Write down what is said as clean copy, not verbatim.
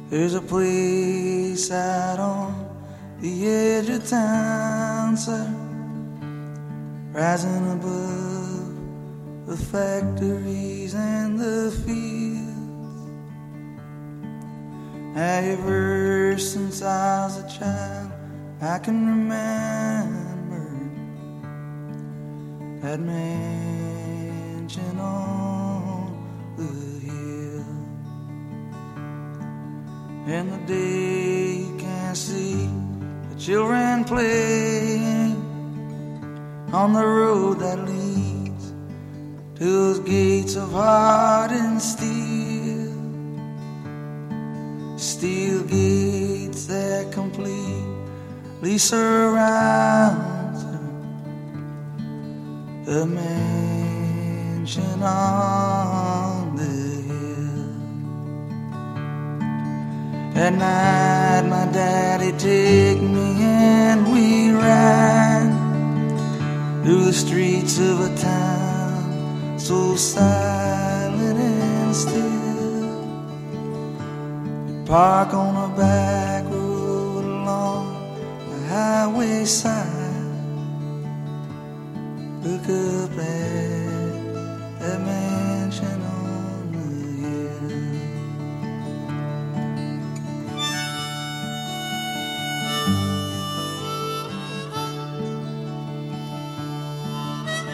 There's a place out on the edge of town, sir, rising above the factories and the fields. Ever since I was a child, I can remember that mansion on the hill. And the day you can't see the children playing on the road that leads to those gates of hardened steel. Steel gates that completely surround the mansion on the hill. At night my daddy take me and we ride through the streets of a town so silent and still. We park on a back road along the highway side, look up at that man